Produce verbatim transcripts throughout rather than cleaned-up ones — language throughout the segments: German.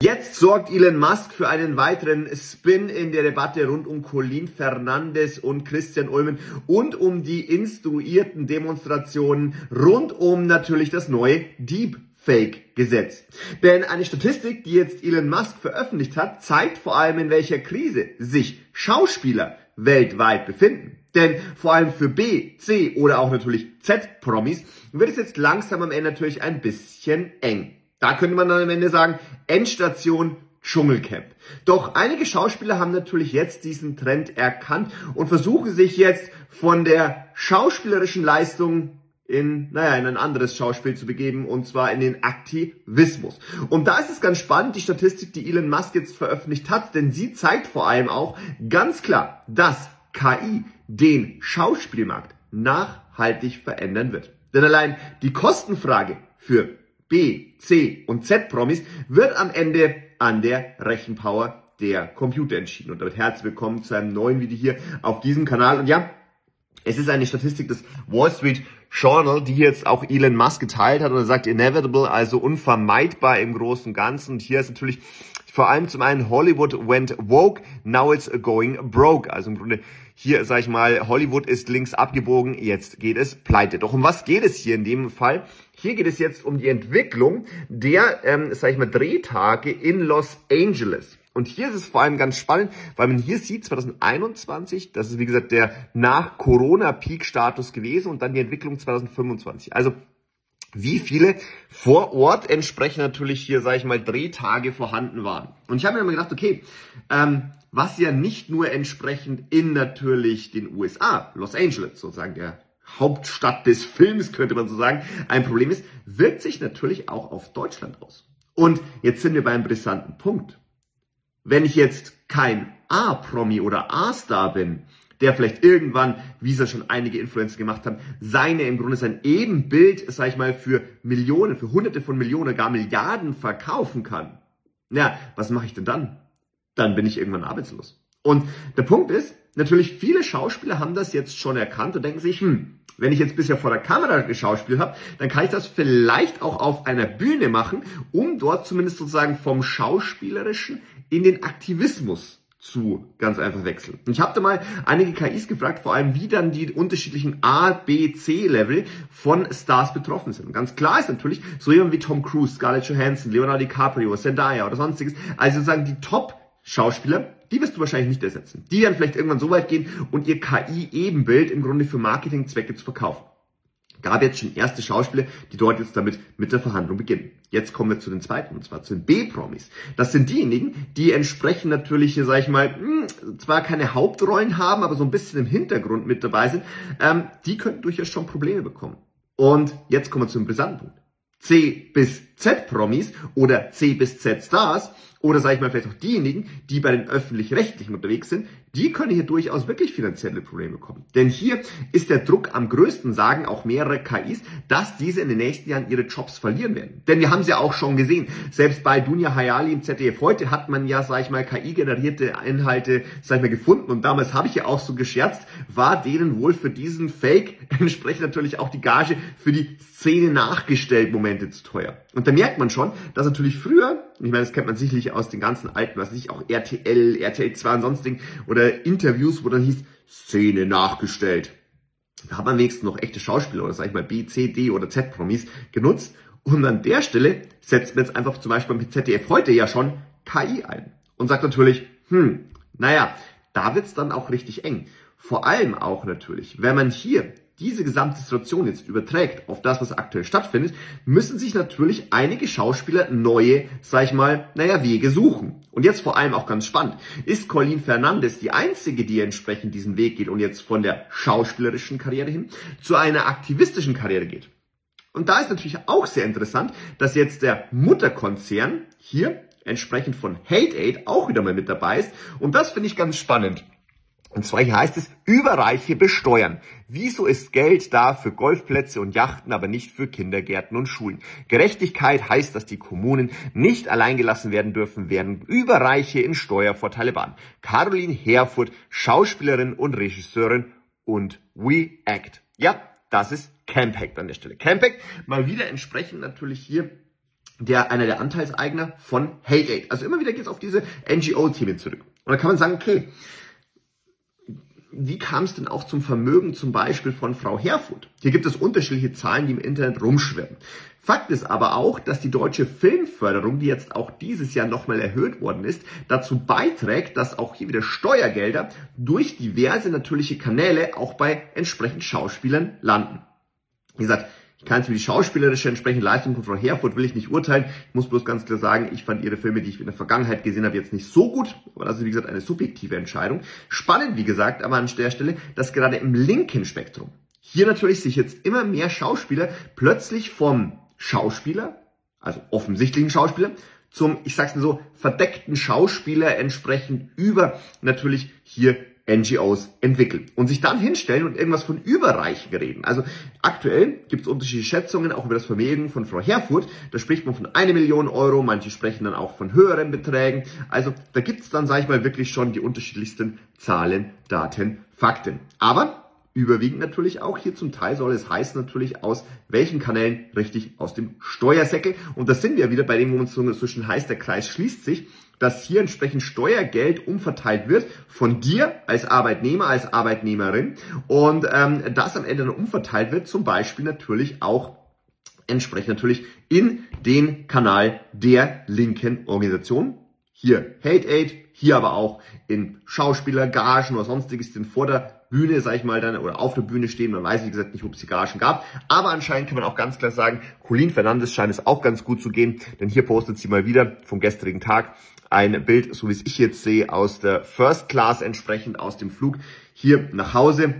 Jetzt sorgt Elon Musk für einen weiteren Spin in der Debatte rund um Colin Fernandes und Christian Ulmen und um die instruierten Demonstrationen rund um natürlich das neue Deepfake-Gesetz. Denn eine Statistik, die jetzt Elon Musk veröffentlicht hat, zeigt vor allem, in welcher Krise sich Schauspieler weltweit befinden. Denn vor allem für B, C oder auch natürlich Z-Promis wird es jetzt langsam am Ende natürlich ein bisschen eng. Da könnte man dann am Ende sagen, Endstation Dschungelcamp. Doch einige Schauspieler haben natürlich jetzt diesen Trend erkannt und versuchen sich jetzt von der schauspielerischen Leistung in, naja, in ein anderes Schauspiel zu begeben, und zwar in den Aktivismus. Und da ist es ganz spannend, die Statistik, die Elon Musk jetzt veröffentlicht hat, denn sie zeigt vor allem auch ganz klar, dass K I den Schauspielmarkt nachhaltig verändern wird. Denn allein die Kostenfrage für B, C und Z-Promis wird am Ende an der Rechenpower der Computer entschieden. Und damit herzlich willkommen zu einem neuen Video hier auf diesem Kanal. Und ja, es ist eine Statistik des Wall Street Journal, die jetzt auch Elon Musk geteilt hat, und er sagt inevitable, also unvermeidbar im Großen und Ganzen. Und hier ist natürlich vor allem zum einen Hollywood went woke, now it's going broke. Also im Grunde hier, sag ich mal, Hollywood ist links abgebogen, jetzt geht es pleite. Doch um was geht es hier in dem Fall? Hier geht es jetzt um die Entwicklung der, ähm, sag ich mal, Drehtage in Los Angeles. Und hier ist es vor allem ganz spannend, weil man hier sieht, zwanzig einundzwanzig, das ist wie gesagt der Nach-Corona-Peak-Status gewesen, und dann die Entwicklung zwanzig fünfundzwanzig. Also wie viele vor Ort entsprechend natürlich hier, sage ich mal, Drehtage vorhanden waren. Und ich habe mir immer gedacht, okay, ähm, was ja nicht nur entsprechend in natürlich den U S A, Los Angeles, sozusagen der Hauptstadt des Films, könnte man so sagen, ein Problem ist, wirkt sich natürlich auch auf Deutschland aus. Und jetzt sind wir bei einem brisanten Punkt. Wenn ich jetzt kein A-Promi oder A-Star bin, der vielleicht irgendwann, wie es ja schon einige Influencer gemacht haben, seine, im Grunde sein Ebenbild, sag ich mal, für Millionen, für Hunderte von Millionen, gar Milliarden verkaufen kann. Ja, was mache ich denn dann? Dann bin ich irgendwann arbeitslos. Und der Punkt ist, natürlich viele Schauspieler haben das jetzt schon erkannt und denken sich, hm, wenn ich jetzt bisher vor der Kamera geschauspielt habe, dann kann ich das vielleicht auch auf einer Bühne machen, um dort zumindest sozusagen vom Schauspielerischen in den Aktivismus zu ganz einfach wechseln. Und ich habe da mal einige K Is gefragt, vor allem wie dann die unterschiedlichen A, B, C-Level von Stars betroffen sind. Und ganz klar ist natürlich, so jemand wie Tom Cruise, Scarlett Johansson, Leonardo DiCaprio, Zendaya oder sonstiges, also sozusagen die Top-Schauspieler, die wirst du wahrscheinlich nicht ersetzen. Die werden vielleicht irgendwann so weit gehen und ihr K I-Ebenbild im Grunde für Marketingzwecke zu verkaufen. Gab jetzt schon erste Schauspieler, die dort jetzt damit mit der Verhandlung beginnen. Jetzt kommen wir zu den zweiten, und zwar zu den B-Promis. Das sind diejenigen, die entsprechend natürlich, hier sag ich mal, mh, zwar keine Hauptrollen haben, aber so ein bisschen im Hintergrund mit dabei sind. Ähm, die könnten durchaus schon Probleme bekommen. Und jetzt kommen wir zu einem brisanten Punkt. C bis Z-Promis oder C bis Z-Stars oder sage ich mal vielleicht auch diejenigen, die bei den Öffentlich-Rechtlichen unterwegs sind, die können hier durchaus wirklich finanzielle Probleme bekommen. Denn hier ist der Druck am größten, sagen auch mehrere K Is, dass diese in den nächsten Jahren ihre Jobs verlieren werden. Denn wir haben es ja auch schon gesehen, selbst bei Dunja Hayali im Z D F heute hat man ja, sage ich mal, K I-generierte Inhalte, sage ich mal, gefunden. Und damals habe ich ja auch so gescherzt, war denen wohl für diesen Fake entsprechend natürlich auch die Gage für die Szene nachgestellt Momente zu teuer. Und da merkt man schon, dass natürlich früher, ich meine, das kennt man sicherlich aus den ganzen alten, was weiß ich, auch R T L, R T L zwei und sonstigen oder Interviews, wo dann hieß, Szene nachgestellt. Da hat man wenigstens noch echte Schauspieler oder sag ich mal B, C, D oder Z-Promis genutzt. Und an der Stelle setzt man jetzt einfach zum Beispiel beim Z D F heute ja schon K I ein und sagt natürlich, hm, naja, da wird's dann auch richtig eng. Vor allem auch natürlich, wenn man hier diese gesamte Situation jetzt überträgt auf das, was aktuell stattfindet, müssen sich natürlich einige Schauspieler neue, sag ich mal, naja, Wege suchen. Und jetzt vor allem auch ganz spannend, ist Colin Fernandes die einzige, die entsprechend diesen Weg geht und jetzt von der schauspielerischen Karriere hin zu einer aktivistischen Karriere geht. Und da ist natürlich auch sehr interessant, dass jetzt der Mutterkonzern hier entsprechend von Hate Aid auch wieder mal mit dabei ist. Und das finde ich ganz spannend. Und zwar hier heißt es, Überreiche besteuern. Wieso ist Geld da für Golfplätze und Yachten, aber nicht für Kindergärten und Schulen? Gerechtigkeit heißt, dass die Kommunen nicht alleingelassen werden dürfen, während Überreiche in Steuervorteile bannen. Caroline Herfurth, Schauspielerin und Regisseurin und We Act. Ja, das ist Campact an der Stelle. Campact mal wieder entsprechend natürlich hier der einer der Anteilseigner von Hate Aid. Also immer wieder geht es auf diese N G O-Themen zurück. Und da kann man sagen, okay, wie kam es denn auch zum Vermögen zum Beispiel von Frau Herfurth? Hier gibt es unterschiedliche Zahlen, die im Internet rumschwirren. Fakt ist aber auch, dass die deutsche Filmförderung, die jetzt auch dieses Jahr nochmal erhöht worden ist, dazu beiträgt, dass auch hier wieder Steuergelder durch diverse natürliche Kanäle auch bei entsprechend Schauspielern landen. Wie gesagt, ich kann jetzt über die schauspielerische entsprechende Leistung von Frau Herfurth will ich nicht urteilen. Ich muss bloß ganz klar sagen, ich fand ihre Filme, die ich in der Vergangenheit gesehen habe, jetzt nicht so gut. Aber das ist, wie gesagt, eine subjektive Entscheidung. Spannend, wie gesagt, aber an der Stelle, dass gerade im linken Spektrum hier natürlich sich jetzt immer mehr Schauspieler plötzlich vom Schauspieler, also offensichtlichen Schauspieler, zum, ich sag's mal so, verdeckten Schauspieler entsprechend über natürlich hier N G Os entwickeln und sich dann hinstellen und irgendwas von Überreichen reden. Also aktuell gibt es unterschiedliche Schätzungen, auch über das Vermögen von Frau Herfurth. Da spricht man von eine Million Euro, manche sprechen dann auch von höheren Beträgen. Also da gibt es dann, sage ich mal, wirklich schon die unterschiedlichsten Zahlen, Daten, Fakten. Aber überwiegend natürlich auch hier zum Teil soll es heißen natürlich aus welchen Kanälen, richtig aus dem Steuersäckel. Und das sind wir wieder bei dem, wo es so zwischen heißt, der Kreis schließt sich, dass hier entsprechend Steuergeld umverteilt wird von dir als Arbeitnehmer, als Arbeitnehmerin und ähm, das am Ende dann umverteilt wird, zum Beispiel natürlich auch entsprechend natürlich in den Kanal der linken Organisation. Hier Hate Aid, hier aber auch in Schauspieler, Gagen oder sonstiges, den vor der Bühne, sag ich mal, dann oder auf der Bühne stehen. Man weiß, wie gesagt, nicht, ob es die Gagen gab. Aber anscheinend kann man auch ganz klar sagen, Colleen Fernandes scheint es auch ganz gut zu gehen, denn hier postet sie mal wieder vom gestrigen Tag ein Bild, so wie es ich jetzt sehe, aus der First Class entsprechend aus dem Flug hier nach Hause,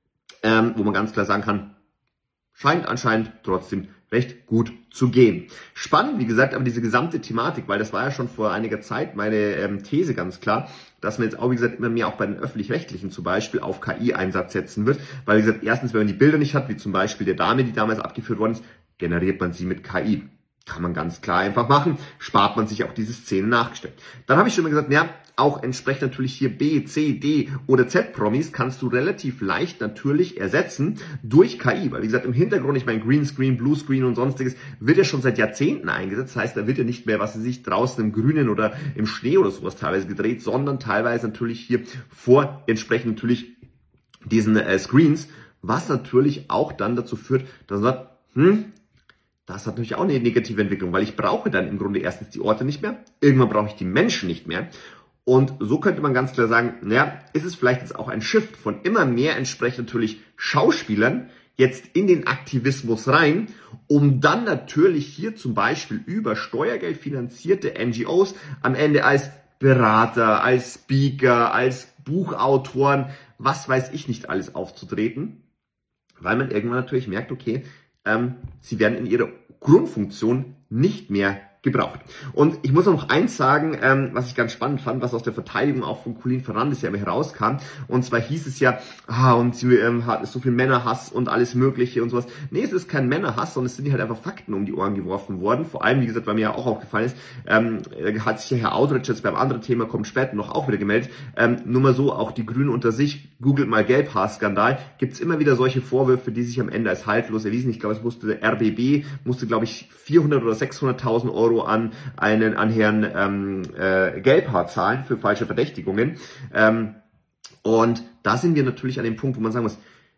ähm, wo man ganz klar sagen kann, scheint anscheinend trotzdem recht gut zu gehen. Spannend, wie gesagt, aber diese gesamte Thematik, weil das war ja schon vor einiger Zeit meine ähm, These ganz klar, dass man jetzt auch, wie gesagt, immer mehr auch bei den Öffentlich-Rechtlichen zum Beispiel auf K I-Einsatz setzen wird, weil, wie gesagt, erstens, wenn man die Bilder nicht hat, wie zum Beispiel der Dame, die damals abgeführt worden ist, generiert man sie mit K I. Kann man ganz klar einfach machen, spart man sich auch diese Szene nachgestellt. Dann habe ich schon mal gesagt, ja, auch entsprechend natürlich hier B, C, D oder Z-Promis kannst du relativ leicht natürlich ersetzen durch K I. Weil wie gesagt, im Hintergrund, ich meine Greenscreen, Bluescreen und sonstiges, wird ja schon seit Jahrzehnten eingesetzt. Das heißt, da wird ja nicht mehr, was sie sich draußen im Grünen oder im Schnee oder sowas teilweise gedreht, sondern teilweise natürlich hier vor entsprechend natürlich diesen äh, Screens, was natürlich auch dann dazu führt, dass man sagt, hm, das hat natürlich auch eine negative Entwicklung, weil ich brauche dann im Grunde erstens die Orte nicht mehr, irgendwann brauche ich die Menschen nicht mehr. Und so könnte man ganz klar sagen, naja, ist es vielleicht jetzt auch ein Shift von immer mehr entsprechend natürlich Schauspielern jetzt in den Aktivismus rein, um dann natürlich hier zum Beispiel über Steuergeld finanzierte N G Os am Ende als Berater, als Speaker, als Buchautoren, was weiß ich nicht alles aufzutreten, weil man irgendwann natürlich merkt, okay, ähm, sie werden in ihrer Grundfunktion nicht mehr gebraucht. Und ich muss noch eins sagen, ähm, was ich ganz spannend fand, was aus der Verteidigung auch von Colleen Fernandes ja immer herauskam. Und zwar hieß es ja, ah, und sie ähm, hat so viel Männerhass und alles Mögliche und sowas. Nee, es ist kein Männerhass, sondern es sind halt einfach Fakten um die Ohren geworfen worden. Vor allem, wie gesagt, weil mir ja auch aufgefallen ist, ähm, hat sich ja Herr Audrich jetzt beim anderen Thema, kommt später noch auch wieder gemeldet. Ähm, nur mal so, auch die Grünen unter sich, googelt mal Gelbhaar-Skandal, gibt's immer wieder solche Vorwürfe, die sich am Ende als haltlos erwiesen. Ich glaube, es musste der R B B, musste glaube ich vierhundert oder sechshunderttausend Euro an einen an Herrn ähm, äh, Gelbhaar zahlen für falsche Verdächtigungen. Ähm, und da sind wir natürlich an dem Punkt, wo man sagen muss,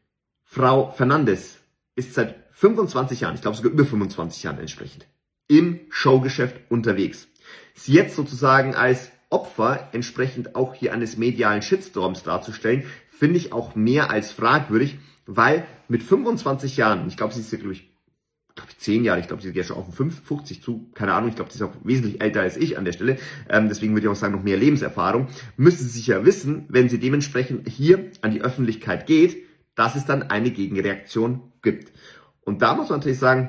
Frau Fernandes ist seit fünfundzwanzig Jahren, ich glaube sogar über fünfundzwanzig Jahren entsprechend, im Showgeschäft unterwegs. Sie jetzt sozusagen als Opfer entsprechend auch hier eines medialen Shitstorms darzustellen, finde ich auch mehr als fragwürdig, weil mit fünfundzwanzig Jahren, ich glaube, sie ist ja, glaube ich, glaube ich, zehn Jahre, ich glaube, sie geht ja schon auf fünfzig zu, keine Ahnung, ich glaube, sie ist auch wesentlich älter als ich an der Stelle, ähm, deswegen würde ich auch sagen, noch mehr Lebenserfahrung, müsste sie sich ja wissen, wenn sie dementsprechend hier an die Öffentlichkeit geht, dass es dann eine Gegenreaktion gibt. Und da muss man natürlich sagen,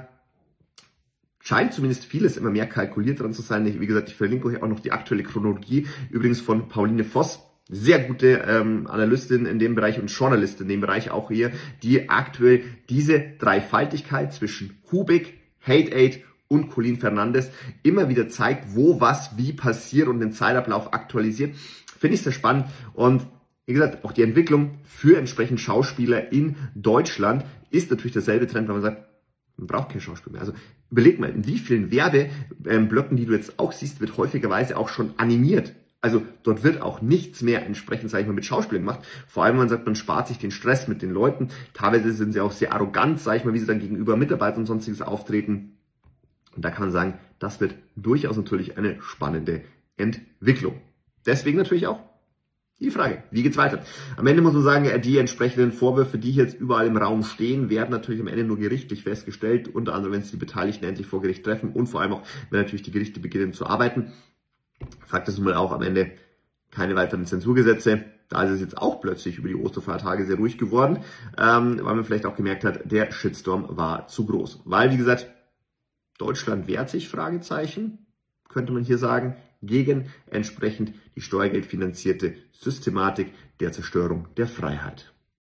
scheint zumindest vieles immer mehr kalkuliert dran zu sein. Ich, wie gesagt, ich verlinke euch auch noch die aktuelle Chronologie, übrigens von Pauline Voss, sehr gute ähm, Analystin in dem Bereich und Journalistin in dem Bereich auch hier, die aktuell diese Dreifaltigkeit zwischen Hubig, Hate Aid und Colleen Fernandes immer wieder zeigt, wo was wie passiert und den Zeitablauf aktualisiert. Finde ich sehr spannend und wie gesagt, auch die Entwicklung für entsprechend Schauspieler in Deutschland ist natürlich derselbe Trend, wenn man sagt, Man braucht kein Schauspiel mehr. Also überleg mal, in wie vielen Werbeblöcken, die du jetzt auch siehst, wird häufigerweise auch schon animiert. Also dort wird auch nichts mehr entsprechend, sage ich mal, mit Schauspielern gemacht. Vor allem, wenn man sagt, man spart sich den Stress mit den Leuten. Teilweise sind sie auch sehr arrogant, sage ich mal, wie sie dann gegenüber Mitarbeitern und sonstiges auftreten. Und da kann man sagen, das wird durchaus natürlich eine spannende Entwicklung. Deswegen natürlich auch die Frage, wie geht's weiter? Am Ende muss man sagen, die entsprechenden Vorwürfe, die jetzt überall im Raum stehen, werden natürlich am Ende nur gerichtlich festgestellt, unter anderem, wenn es die Beteiligten endlich vor Gericht treffen und vor allem auch, wenn natürlich die Gerichte beginnen zu arbeiten. Fakt ist nun mal auch am Ende keine weiteren Zensurgesetze. Da ist es jetzt auch plötzlich über die Osterfeiertage sehr ruhig geworden, ähm, weil man vielleicht auch gemerkt hat, der Shitstorm war zu groß. Weil, wie gesagt, Deutschland wehrt sich, Fragezeichen, könnte man hier sagen, gegen entsprechend die steuergeldfinanzierte Systematik der Zerstörung der Freiheit.